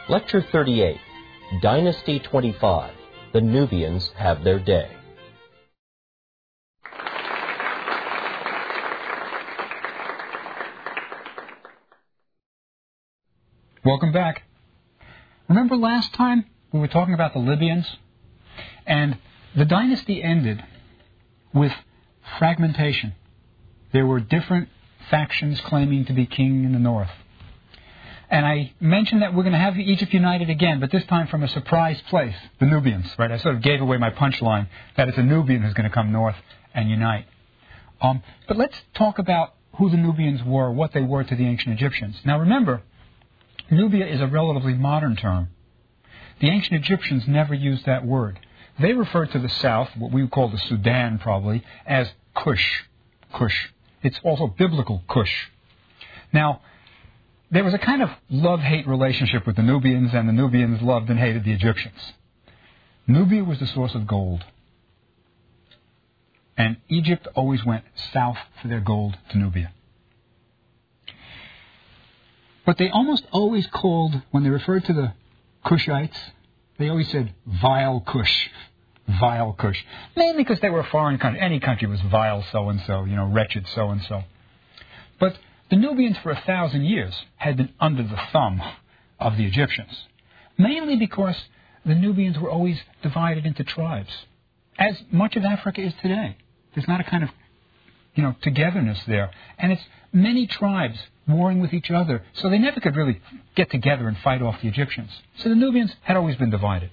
Lecture 38, Dynasty 25, The Nubians Have Their Day. Welcome back. Remember last time we were talking about the Libyans? And the dynasty ended with fragmentation. There were different factions claiming to be king in the north. And I mentioned that we're going to have Egypt united again, but this time from a surprise place, the Nubians, right? I sort of gave away my punchline that it's a Nubian who's going to come north and unite. But let's talk about who the Nubians were, what they were to the ancient Egyptians. Now remember, Nubia is a relatively modern term. The ancient Egyptians never used that word. They referred to the south, what we would call the Sudan probably, as Kush. Kush. It's also biblical Kush. Now, there was a kind of love-hate relationship with the Nubians, and the Nubians loved and hated the Egyptians. Nubia was the source of gold. And Egypt always went south for their gold to Nubia. But they almost always called, when they referred to the Kushites, they always said, vile Kush. Vile Kush. Mainly because they were a foreign country. Any country was vile so-and-so, wretched so-and-so. But the Nubians for 1,000 years had been under the thumb of the Egyptians, mainly because the Nubians were always divided into tribes, as much of Africa is today. There's not a kind of, togetherness there. And it's many tribes warring with each other, so they never could really get together and fight off the Egyptians. So the Nubians had always been divided.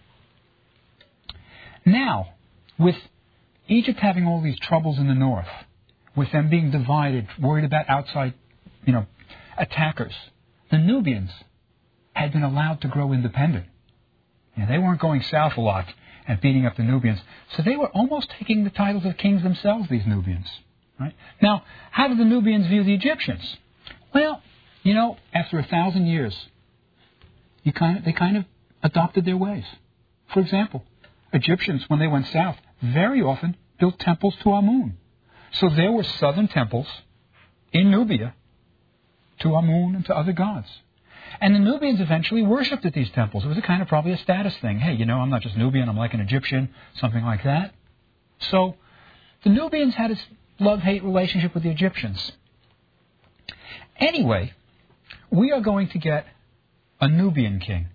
Now, with Egypt having all these troubles in the north, with them being divided, worried about outside attackers, the Nubians had been allowed to grow independent. They weren't going south a lot and beating up the Nubians. So they were almost taking the titles of kings themselves, these Nubians. Right? Now, how did the Nubians view the Egyptians? Well, after 1,000 years, they kind of adopted their ways. For example, Egyptians, when they went south, very often built temples to Amun. So there were southern temples in Nubia to Amun and to other gods. And the Nubians eventually worshipped at these temples. It was probably a status thing. Hey, I'm not just Nubian, I'm like an Egyptian, something like that. So the Nubians had this love-hate relationship with the Egyptians. Anyway, we are going to get a Nubian king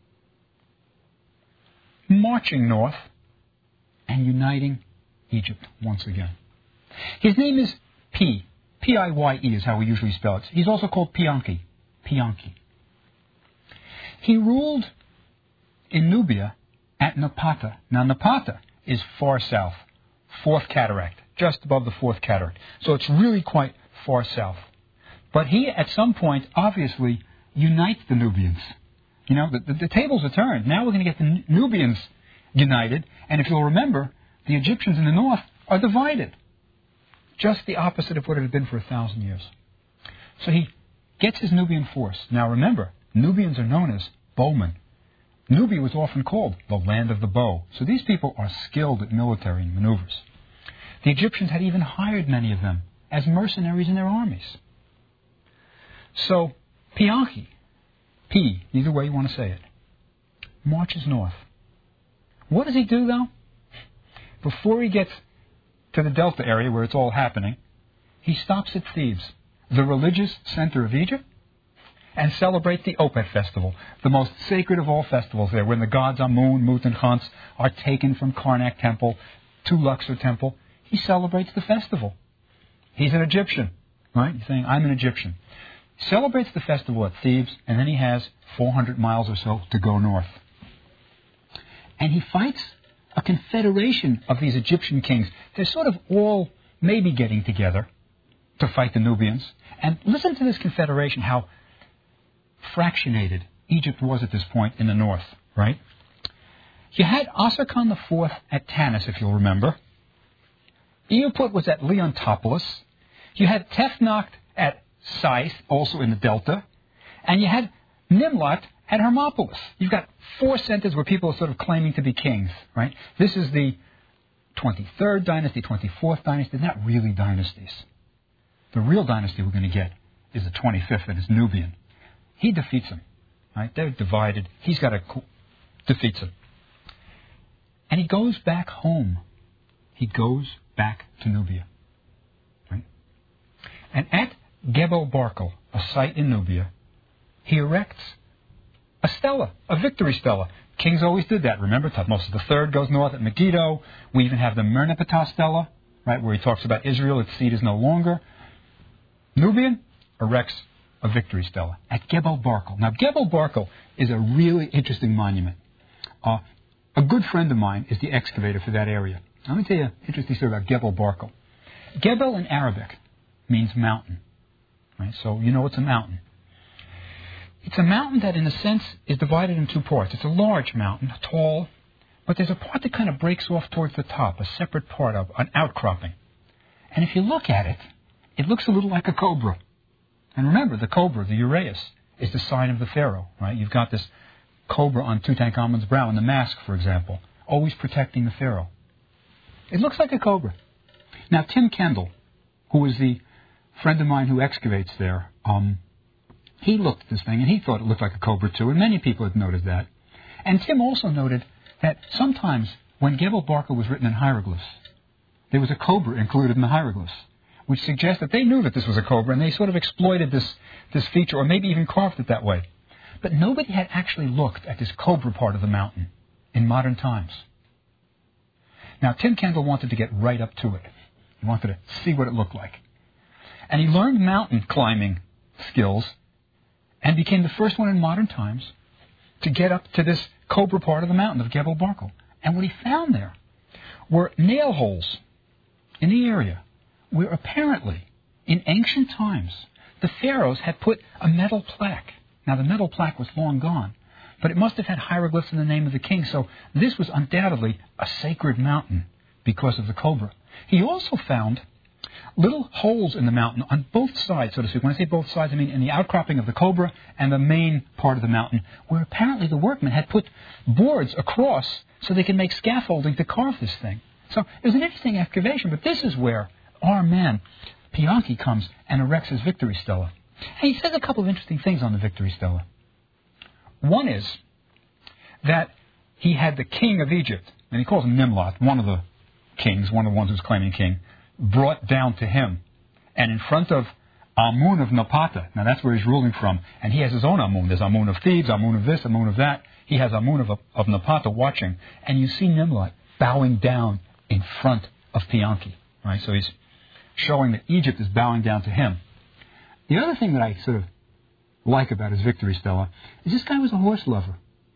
marching north and uniting Egypt once again. His name is P. P-I-Y-E is how we usually spell it. He's also called Pianki. Pianki. He ruled in Nubia at Napata. Now, Napata is far south, Fourth Cataract, just above the Fourth Cataract. So it's really quite far south. But he, at some point, obviously unites the Nubians. The tables are turned. Now we're going to get the Nubians united. And if you'll remember, the Egyptians in the north are divided. Just the opposite of what it had been for 1,000 years. So he gets his Nubian force. Now remember, Nubians are known as bowmen. Nubia was often called the land of the bow. So these people are skilled at military maneuvers. The Egyptians had even hired many of them as mercenaries in their armies. So Pianki, P, either way you want to say it, marches north. What does he do, though? Before he gets to the Delta area where it's all happening, he stops at Thebes, the religious center of Egypt, and celebrates the Opet festival, the most sacred of all festivals there, when the gods Amun, Mut, and Khans are taken from Karnak Temple to Luxor Temple. He celebrates the festival. He's an Egyptian, right? He's saying, I'm an Egyptian. Celebrates the festival at Thebes, and then he has 400 miles or so to go north. And he fights a confederation of these Egyptian kings. They're sort of all maybe getting together to fight the Nubians. And listen to this confederation, how fractionated Egypt was at this point in the north, right? You had Asarkhan IV at Tanis, if you'll remember. Euput was at Leontopolis. You had Tefnakht at Sais, also in the Delta. And you had Nimlat at Hermopolis. You've got 4 centers where people are sort of claiming to be kings, right? This is the 23rd dynasty, 24th dynasty. They're not really dynasties. The real dynasty we're going to get is the 25th, and it's Nubian. He defeats him. Right? They're divided. He's got to defeats them. And he goes back home. He goes back to Nubia. Right? And at Gebel Barkal, a site in Nubia, he erects a stela, a victory stela. Kings always did that. Remember, Thutmose III goes north at Megiddo. We even have the Merneptah stela, right, where he talks about Israel, its seed is no longer. Nubian erects a victory stela at Gebel Barkal. Now, Gebel Barkal is a really interesting monument. A good friend of mine is the excavator for that area. Let me tell you an interesting story about Gebel Barkal. Gebel in Arabic means mountain. Right? So you know it's a mountain. It's a mountain that, in a sense, is divided in two parts. It's a large mountain, tall, but there's a part that kind of breaks off towards the top, a separate part of an outcropping. And if you look at it, it looks a little like a cobra. And remember, the cobra, the uraeus, is the sign of the pharaoh. Right? You've got this cobra on Tutankhamun's brow in the mask, for example, always protecting the pharaoh. It looks like a cobra. Now, Tim Kendall, who is the friend of mine who excavates there, he looked at this thing and he thought it looked like a cobra too, and many people had noted that. And Tim also noted that sometimes when Gebel Barkal was written in hieroglyphs, there was a cobra included in the hieroglyphs, which suggests that they knew that this was a cobra and they sort of exploited this feature, or maybe even carved it that way. But nobody had actually looked at this cobra part of the mountain in modern times. Now, Tim Kendall wanted to get right up to it. He wanted to see what it looked like. And he learned mountain climbing skills and became the first one in modern times to get up to this cobra part of the mountain of Gebel Barkal. And what he found there were nail holes in the area where apparently, in ancient times, the pharaohs had put a metal plaque. Now, the metal plaque was long gone, but it must have had hieroglyphs in the name of the king, so this was undoubtedly a sacred mountain because of the cobra. He also found little holes in the mountain on both sides, so to speak. When I say both sides, I mean in the outcropping of the cobra and the main part of the mountain, where apparently the workmen had put boards across so they could make scaffolding to carve this thing. So it was an interesting excavation, but this is where our man, Pianki, comes and erects his victory stela. And he says a couple of interesting things on the victory stela. One is that he had the king of Egypt, and he calls him Nimlot, one of the kings, one of the ones who's claiming king, brought down to him. And in front of Amun of Napata, now that's where he's ruling from, and he has his own Amun. There's Amun of Thebes, Amun of this, Amun of that. He has Amun of Napata watching, and you see Nimlot bowing down in front of Pianki. Right? So he's showing that Egypt is bowing down to him. The other thing that I sort of like about his victory stela is this guy was a horse lover.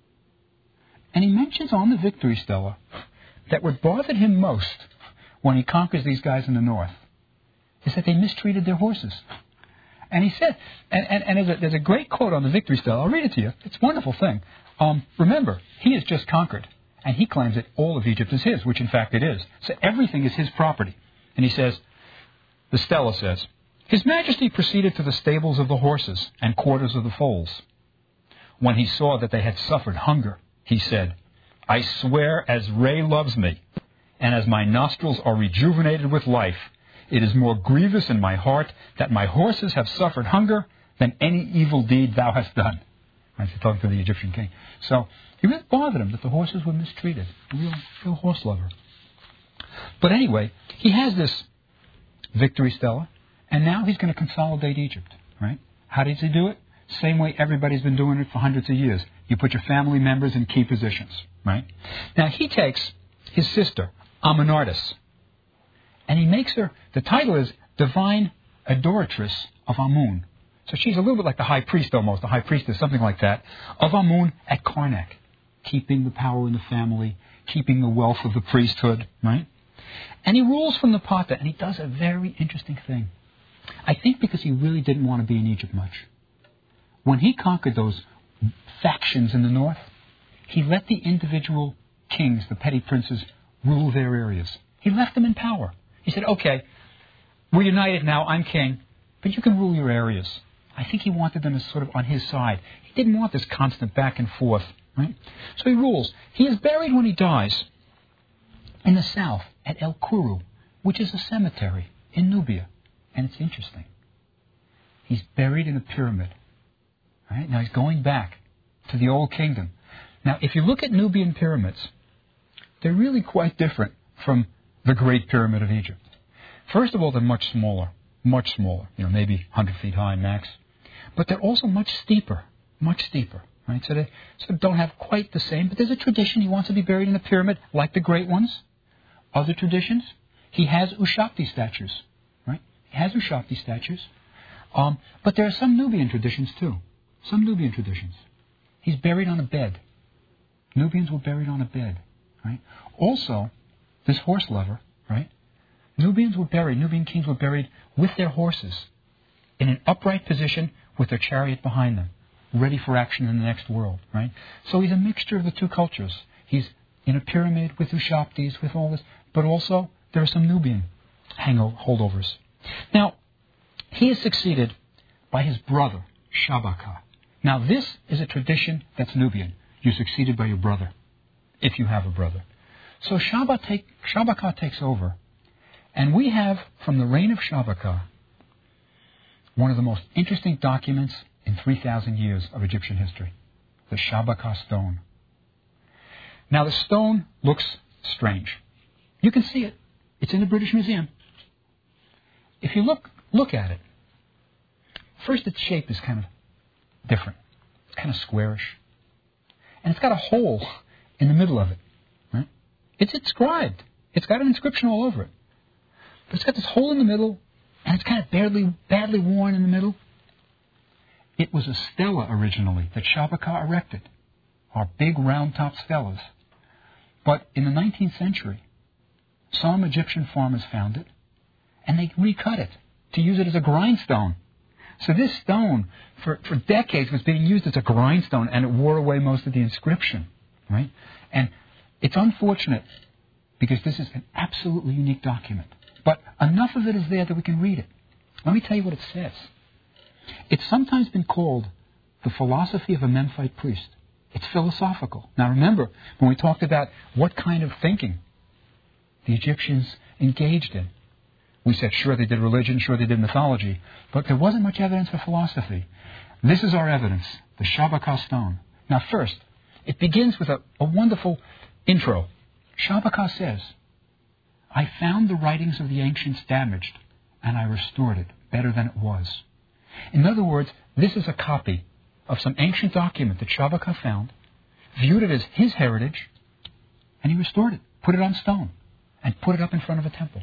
And he mentions on the victory stela that what bothered him most when he conquers these guys in the north is that they mistreated their horses. And he said, and there's a great quote on the victory stela. I'll read it to you. It's a wonderful thing. Remember, he has just conquered, and he claims that all of Egypt is his, which in fact it is. So everything is his property. And he says, the stela says, His Majesty proceeded to the stables of the horses and quarters of the foals. When he saw that they had suffered hunger, he said, I swear as Re loves me, and as my nostrils are rejuvenated with life, it is more grievous in my heart that my horses have suffered hunger than any evil deed thou hast done. He's talking to the Egyptian king. So it really bothered him that the horses were mistreated. A real horse lover. But anyway, he has this victory stela, and now he's going to consolidate Egypt. Right? How does he do it? Same way everybody's been doing it for hundreds of years. You put your family members in key positions. Right? Now he takes his sister, Amenartis, and he makes her, the title is Divine Adoratress of Amun. So she's a little bit like the high priest almost, the high priestess, something like that, of Amun at Karnak, keeping the power in the family, keeping the wealth of the priesthood, right? And he rules from Napata, and he does a very interesting thing. I think because he really didn't want to be in Egypt much. When he conquered those factions in the north, he let the individual kings, the petty princes, rule their areas. He left them in power. He said, okay, we're united now, I'm king, but you can rule your areas. I think he wanted them as sort of on his side. He didn't want this constant back and forth, right? So he rules. He is buried when he dies in the south at El Kuru, which is a cemetery in Nubia. And it's interesting. He's buried in a pyramid. Right? Now he's going back to the Old Kingdom. Now, if you look at Nubian pyramids, they're really quite different from the Great Pyramid of Egypt. First of all, they're much smaller, maybe 100 feet high max. But they're also much steeper, right? So they sort of don't have quite the same, but there's a tradition. He wants to be buried in a pyramid like the great ones. Other traditions, he has Ushapti statues, right? He has Ushapti statues. But there are some Nubian traditions too. He's buried on a bed. Nubians were buried on a bed, right? Also, this horse lever, right? Nubian kings were buried with their horses in an upright position with their chariot behind them, ready for action in the next world, right? So he's a mixture of the two cultures. He's in a pyramid with Ushaptis, with all this, but also there are some Nubian holdovers. Now, he is succeeded by his brother, Shabaka. Now, this is a tradition that's Nubian. You're succeeded by your brother, if you have a brother. So Shabaka takes over, and we have, from the reign of Shabaka, one of the most interesting documents in 3,000 years of Egyptian history, the Shabaka stone. Now, the stone looks strange. You can see it. It's in the British Museum. If you look at it, first its shape is kind of different. It's kind of squarish. And it's got a hole in the middle of it. Right? It's inscribed. It's got an inscription all over it. But it's got this hole in the middle, and it's kind of badly worn in the middle. It was a stela originally that Shabaka erected, our big round-top stelas. But in the 19th century, some Egyptian farmers found it, and they recut it to use it as a grindstone. So this stone, for decades, was being used as a grindstone, and it wore away most of the inscription, right? And it's unfortunate, because this is an absolutely unique document. But enough of it is there that we can read it. Let me tell you what it says. It's sometimes been called the philosophy of a Memphite priest. It's philosophical. Now remember, when we talked about what kind of thinking the Egyptians engaged in, we said, sure, they did religion, sure, they did mythology, but there wasn't much evidence for philosophy. This is our evidence, the Shabaka stone. Now first, it begins with a wonderful intro. Shabaka says, I found the writings of the ancients damaged, and I restored it better than it was. In other words, this is a copy of some ancient document that Shabaka found, viewed it as his heritage, and he restored it, put it on stone, and put it up in front of a temple.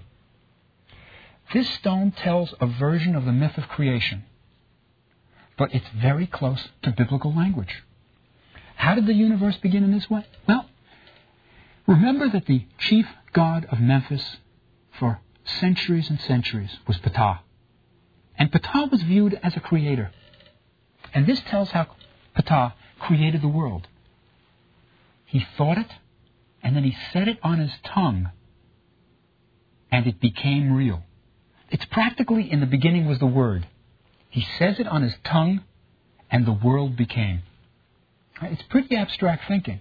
This stone tells a version of the myth of creation, but it's very close to biblical language. How did the universe begin in this way? Well, remember that the chief god of Memphis for centuries and centuries was Ptah. And Ptah was viewed as a creator. And this tells how Ptah created the world. He thought it, and then he set it on his tongue, and it became real. It's practically, in the beginning was the Word. He says it on his tongue, and the world became. It's pretty abstract thinking.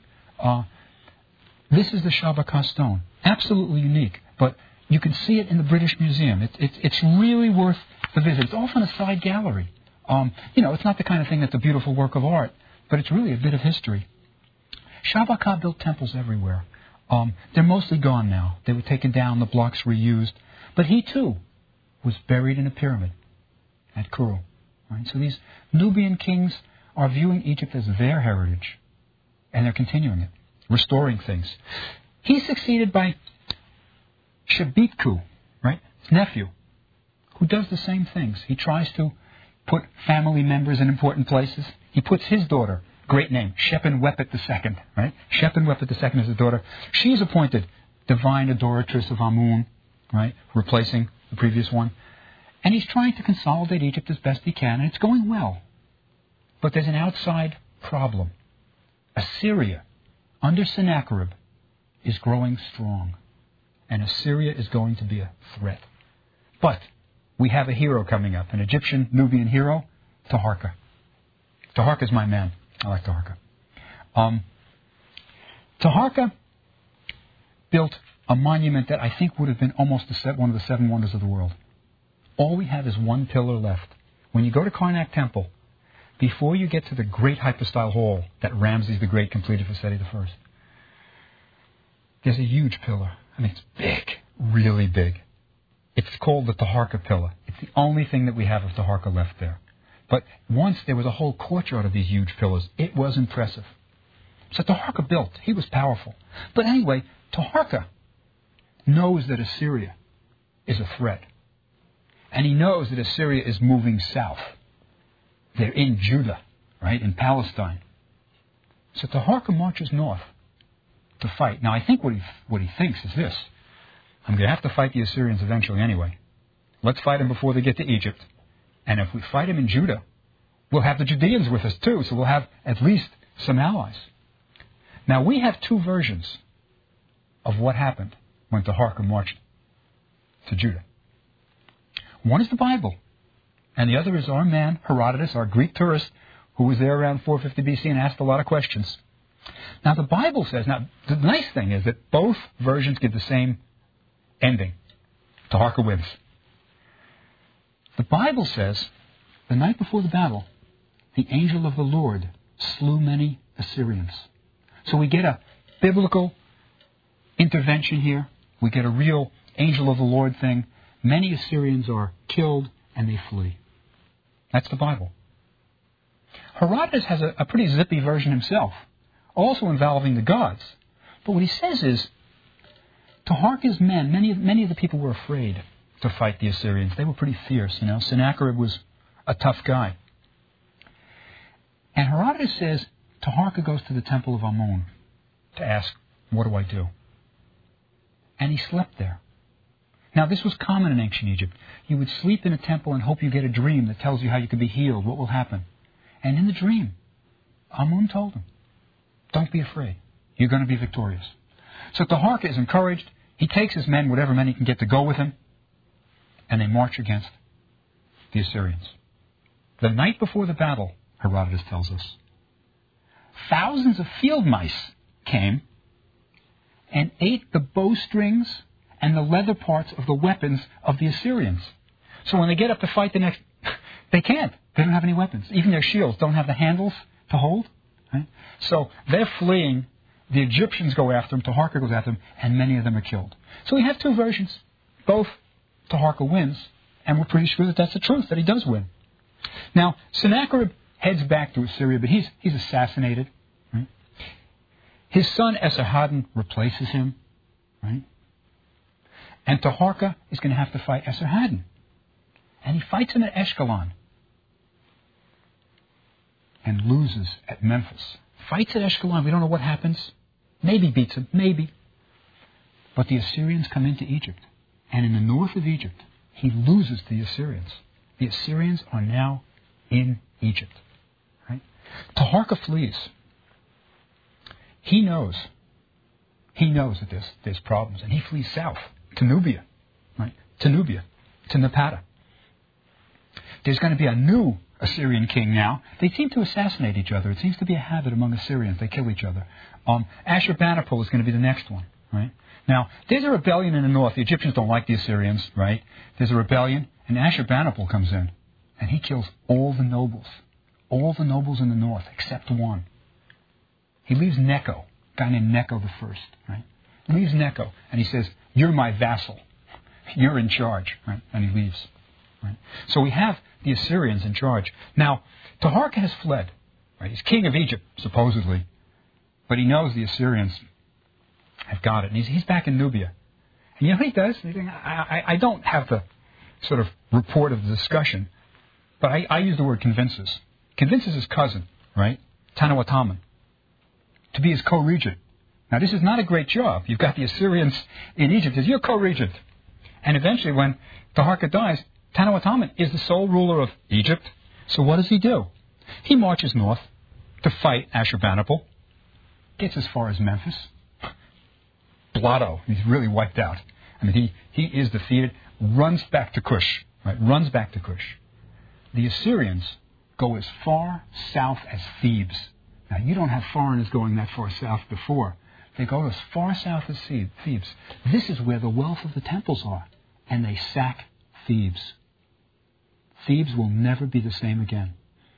This is the Shabaka stone. Absolutely unique. But you can see it in the British Museum. It's really worth the visit. It's often a side gallery. It's not the kind of thing that's a beautiful work of art, but it's really a bit of history. Shabaka built temples everywhere. They're mostly gone now. They were taken down, the blocks reused. But he, too, was buried in a pyramid at Kuru. Right? So these Nubian kings are viewing Egypt as their heritage, and they're continuing it, restoring things. He's succeeded by Shabitku, right, his nephew, who does the same things. He tries to put family members in important places. He puts his daughter, great name, Shepenwepet II, right? Shepenwepet II is his daughter. She's appointed divine adoratress of Amun, right, replacing the previous one. And he's trying to consolidate Egypt as best he can, and it's going well. But there's an outside problem. Assyria, under Sennacherib, is growing strong. And Assyria is going to be a threat. But we have a hero coming up, an Egyptian Nubian hero, Taharka. Taharka's my man. I like Taharka. Taharka built a monument that I think would have been almost one of the seven wonders of the world. All we have is one pillar left. When you go to Karnak Temple, before you get to the great hypostyle hall that Ramses the Great completed for Seti I, there's a huge pillar. I mean, it's big, really big. It's called the Taharka pillar. It's the only thing that we have of Taharka left there. But once there was a whole courtyard of these huge pillars. It was impressive. So Taharka built. He was powerful. But anyway, Taharka knows that Assyria is a threat. And he knows that Assyria is moving south. They're in Judah, right, in Palestine. So Taharka marches north to fight. Now, I think what he thinks is this. I'm going to have to fight the Assyrians eventually anyway. Let's fight them before they get to Egypt. And if we fight them in Judah, we'll have the Judeans with us too, so we'll have at least some allies. Now, we have two versions of what happened when Taharka marched to Judah. One is the Bible, and the other is our man, Herodotus, our Greek tourist, who was there around 450 BC and asked a lot of questions. Now, the Bible says, now, the nice thing is that both versions give the same ending. Taharka wins. The Bible says, the night before the battle, the angel of the Lord slew many Assyrians. So we get a biblical intervention here. We get a real angel of the Lord thing. Many Assyrians are killed and they flee. That's the Bible. Herodotus has a pretty zippy version himself, also involving the gods. But what he says is, Taharka's men, many of the people were afraid to fight the Assyrians. They were pretty fierce, you know. Sennacherib was a tough guy. And Herodotus says, Taharka goes to the temple of Amun to ask, what do I do? And he slept there. Now, this was common in ancient Egypt. You would sleep in a temple and hope you get a dream that tells you how you could be healed, what will happen. And in the dream, Amun told him, don't be afraid. You're going to be victorious. So Taharka is encouraged. He takes his men, whatever men he can get to go with him, and they march against the Assyrians. The night before the battle, Herodotus tells us, thousands of field mice came and ate the bowstrings and the leather parts of the weapons of the Assyrians. So when they get up to fight the next, they can't. They don't have any weapons. Even their shields don't have the handles to hold. Right? So they're fleeing. The Egyptians go after them. Taharka goes after them. And many of them are killed. So we have two versions. Both Taharka wins. And we're pretty sure that that's the truth, that he does win. Now, Sennacherib heads back to Assyria, but he's assassinated. Right? His son Esarhaddon replaces him. Right? And Taharka is going to have to fight Esarhaddon. And he fights him at Ashkelon. And loses at Memphis. Fights at Ashkelon. We don't know what happens. Maybe beats him. Maybe. But the Assyrians come into Egypt. And in the north of Egypt, he loses to the Assyrians. The Assyrians are now in Egypt. Right? Taharka flees. He knows that there's problems. And he flees south. To Nubia, right? To Nubia, to Napata. There's going to be a new Assyrian king now. They seem to assassinate each other. It seems to be a habit among Assyrians. They kill each other. Ashurbanipal is going to be the next one, right? Now, there's a rebellion in the north. The Egyptians don't like the Assyrians, right? There's a rebellion, and Ashurbanipal comes in, and he kills all the nobles in the north, except one. He leaves Necho, a guy named Necho the First, right? He leaves Necho, and he says, you're my vassal. You're in charge. Right? And he leaves. Right? So we have the Assyrians in charge. Now, Taharka has fled. Right? He's king of Egypt, supposedly. But he knows the Assyrians have got it. And he's back in Nubia. And you know what he does? I don't have the sort of report of the discussion, but I use the word convinces. Convinces his cousin, right? Tanawataman, to be his co-regent. Now, this is not a great job. You've got the Assyrians in Egypt as your co-regent. And eventually, when Taharka dies, Tanawataman is the sole ruler of Egypt. So what does he do? He marches north to fight Ashurbanipal. Gets as far as Memphis. Blotto. He's really wiped out. I mean, he is defeated. Runs back to Cush. Right? Runs back to Cush. The Assyrians go as far south as Thebes. Now, you don't have foreigners going that far south before. They go as far south as Thebes. This is where the wealth of the temples are. And they sack Thebes. Thebes will never be the same again.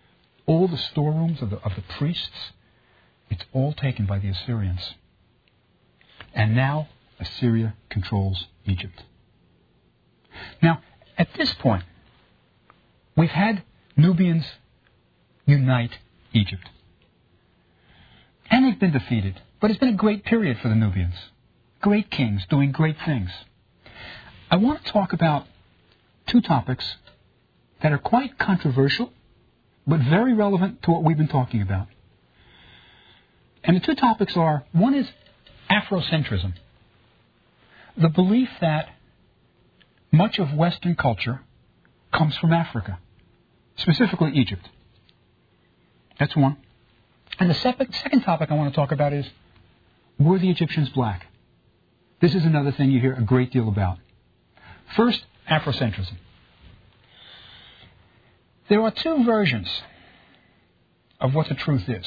all the storerooms of the priests, it's all taken by the Assyrians. And now Assyria controls Egypt. Now, at this point, we've had Nubians unite Egypt. And they've been defeated. But it's been a great period for the Nubians. Great kings doing great things. I want to talk about two topics that are quite controversial, but very relevant to what we've been talking about. And the two topics are, one is Afrocentrism. The belief that much of Western culture comes from Africa, specifically Egypt. That's one. And the second topic I want to talk about is, were the Egyptians black? This is another thing you hear a great deal about. First, Afrocentrism. There are two versions of what the truth is.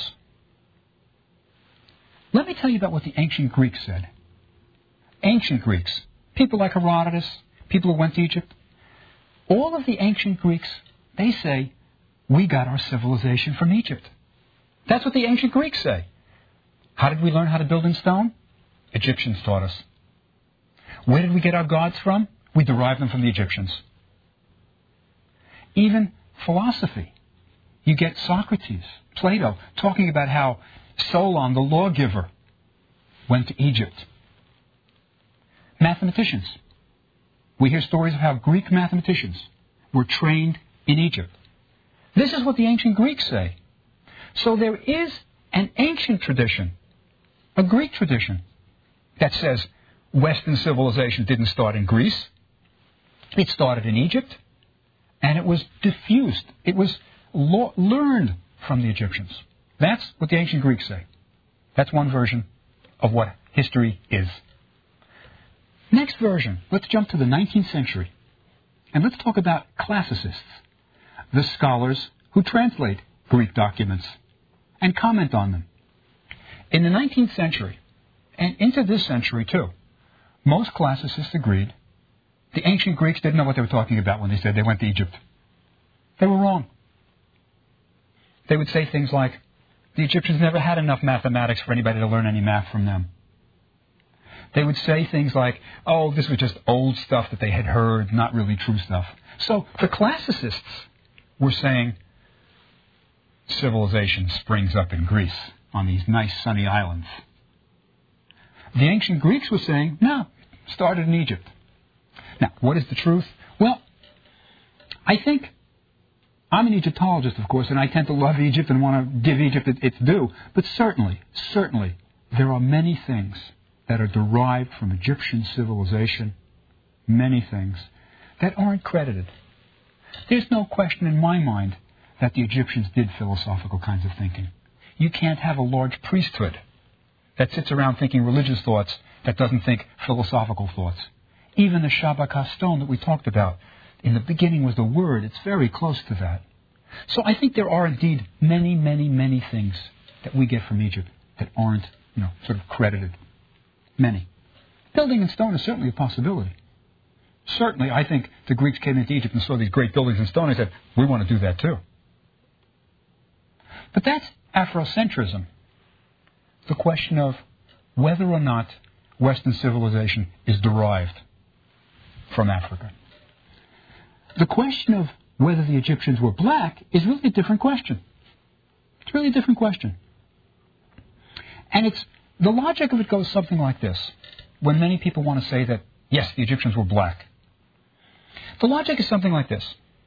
Let me tell you about what the ancient Greeks said. Ancient Greeks, people like Herodotus, people who went to Egypt, all of the ancient Greeks, they say, we got our civilization from Egypt. That's what the ancient Greeks say. How did we learn how to build in stone? Egyptians taught us. Where did we get our gods from? We derived them from the Egyptians. Even philosophy. You get Socrates, Plato, talking about how Solon, the lawgiver, went to Egypt. Mathematicians. We hear stories of how Greek mathematicians were trained in Egypt. This is what the ancient Greeks say. So there is an ancient tradition, a Greek tradition, that says Western civilization didn't start in Greece. It started in Egypt, and it was diffused. It was learned from the Egyptians. That's what the ancient Greeks say. That's one version of what history is. Next version, let's jump to the 19th century, and let's talk about classicists, the scholars who translate Greek documents and comment on them. In the 19th century, and into this century too, most classicists agreed the ancient Greeks didn't know what they were talking about when they said they went to Egypt. They were wrong. They would say things like, the Egyptians never had enough mathematics for anybody to learn any math from them. They would say things like, oh, this was just old stuff that they had heard, not really true stuff. So the classicists were saying, civilization springs up in Greece on these nice sunny islands. The ancient Greeks were saying, no, it started in Egypt. Now, what is the truth? Well, I think, I'm an Egyptologist, of course, and I tend to love Egypt and want to give Egypt its due, but certainly, there are many things that are derived from Egyptian civilization, many things, that aren't credited. There's no question in my mind that the Egyptians did philosophical kinds of thinking. You can't have a large priesthood that sits around thinking religious thoughts that doesn't think philosophical thoughts. Even the Shabaka stone that we talked about, in the beginning was the word, it's very close to that. So I think there are indeed many things that we get from Egypt that aren't, sort of credited. Many. Building in stone is certainly a possibility. Certainly, I think the Greeks came into Egypt and saw these great buildings in stone and said, we want to do that too. But that's Afrocentrism. The question of whether or not Western civilization is derived from Africa. The question of whether the Egyptians were black is really a different question. It's really a different question. And the logic of it goes something like this. When many people want to say that, yes, the Egyptians were black. The logic is something like this.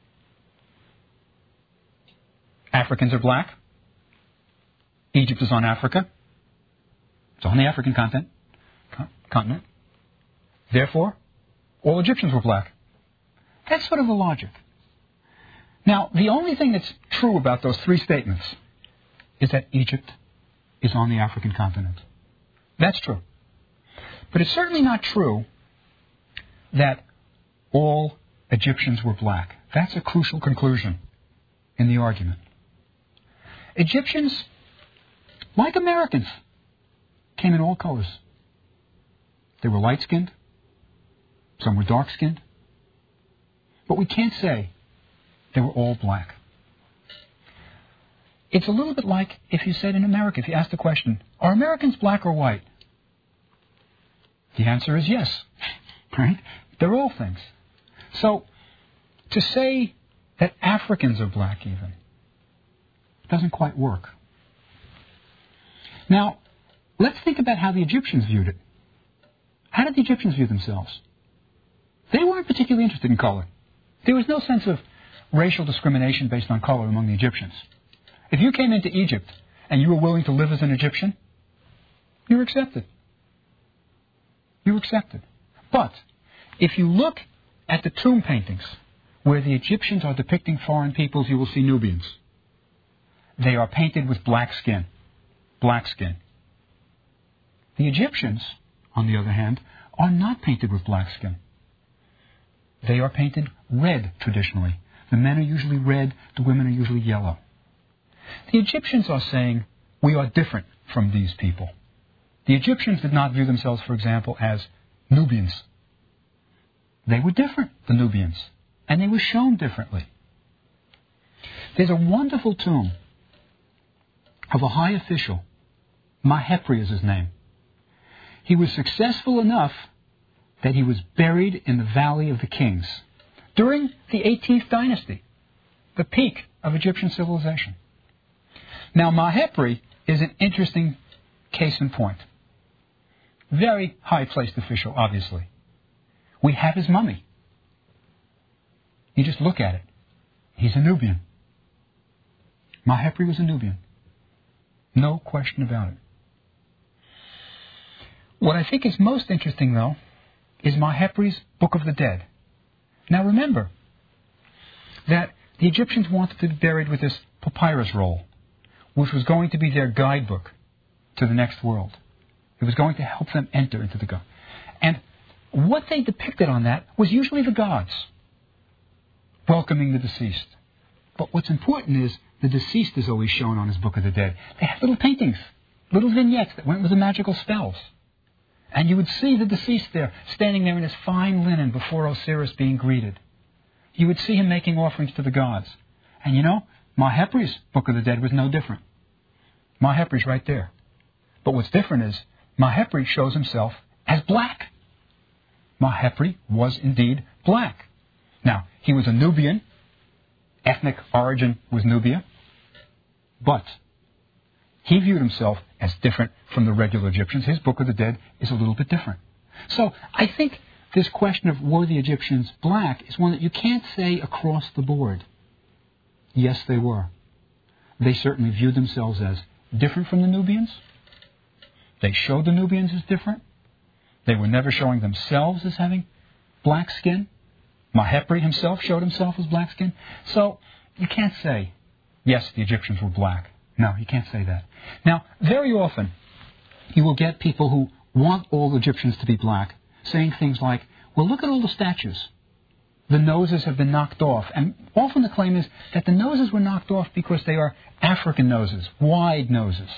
Africans are black. Egypt is on Africa. It's on the African continent. Therefore, all Egyptians were black. That's sort of the logic. Now, the only thing that's true about those three statements is that Egypt is on the African continent. That's true. But it's certainly not true that all Egyptians were black. That's a crucial conclusion in the argument. Egyptians, like Americans, came in all colors. They were light-skinned. Some were dark-skinned. But we can't say they were all black. It's a little bit like if you said in America, if you asked the question, are Americans black or white? The answer is yes, right? They're all things. So, to say that Africans are black even doesn't quite work. Now, let's think about how the Egyptians viewed it. How did the Egyptians view themselves? They weren't particularly interested in color. There was no sense of racial discrimination based on color among the Egyptians. If you came into Egypt and you were willing to live as an Egyptian, you were accepted. You were accepted. But if you look at the tomb paintings where the Egyptians are depicting foreign peoples, you will see Nubians. They are painted with black skin. Black skin. The Egyptians, on the other hand, are not painted with black skin. They are painted red traditionally. The men are usually red, the women are usually yellow. The Egyptians are saying, we are different from these people. The Egyptians did not view themselves, for example, as Nubians. They were different, the Nubians, and they were shown differently. There's a wonderful tomb of a high official. Mahepri is his name. He was successful enough that he was buried in the Valley of the Kings during the 18th dynasty, the peak of Egyptian civilization. Now, Mahepri is an interesting case in point. Very high-placed official, obviously. We have his mummy. You just look at it. He's a Nubian. Mahepri was a Nubian. No question about it. What I think is most interesting, though, is Mahepri's Book of the Dead. Now remember that the Egyptians wanted to be buried with this papyrus roll, which was going to be their guidebook to the next world. It was going to help them enter into the God. And what they depicted on that was usually the gods welcoming the deceased. But what's important is the deceased is always shown on his Book of the Dead. They had little paintings, little vignettes that went with the magical spells. And you would see the deceased there, standing there in his fine linen before Osiris being greeted. You would see him making offerings to the gods. And you know, Mahepri's Book of the Dead was no different. Mahepri's right there. But what's different is Mahepri shows himself as black. Mahepri was indeed black. Now, he was a Nubian. Ethnic origin was Nubia. But he viewed himself as different from the regular Egyptians. His Book of the Dead is a little bit different. So I think this question of were the Egyptians black is one that you can't say across the board. Yes, they were. They certainly viewed themselves as different from the Nubians. They showed the Nubians as different. They were never showing themselves as having black skin. Mahepri himself showed himself as black skin. So you can't say, yes, the Egyptians were black. No, you can't say that. Now, very often, you will get people who want all Egyptians to be black saying things like, well, look at all the statues. The noses have been knocked off. And often the claim is that the noses were knocked off because they are African noses, wide noses.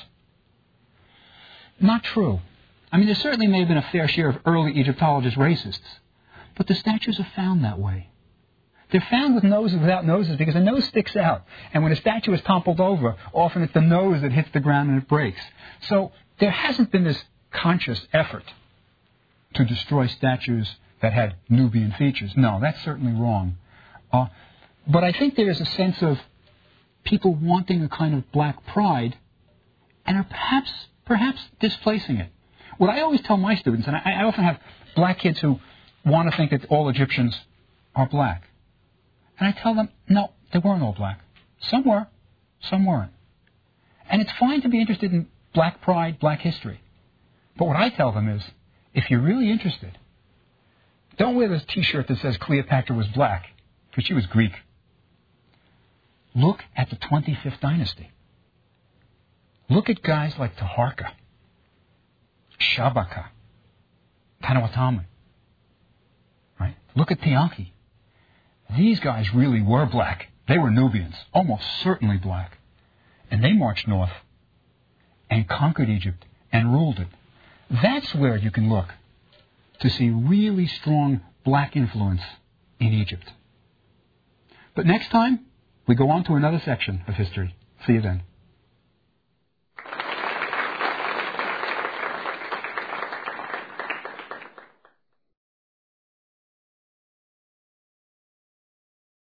Not true. I mean, there certainly may have been a fair share of early Egyptologists racists, but the statues are found that way. They're found with noses without noses because the nose sticks out. And when a statue is toppled over, often it's the nose that hits the ground and it breaks. So there hasn't been this conscious effort to destroy statues that had Nubian features. No, that's certainly wrong. But I think there is a sense of people wanting a kind of black pride and are perhaps displacing it. What I always tell my students, and I often have black kids who want to think that all Egyptians are black. And I tell them, no, they weren't all black. Some were, some weren't. And it's fine to be interested in black pride, black history. But what I tell them is, if you're really interested, don't wear this T-shirt that says Cleopatra was black, because she was Greek. Look at the 25th dynasty. Look at guys like Taharqa, Shabaka, Tanawatami. Right? Look at Tianki. These guys really were black. They were Nubians, almost certainly black. And they marched north and conquered Egypt and ruled it. That's where you can look to see really strong black influence in Egypt. But next time, we go on to another section of history. See you then.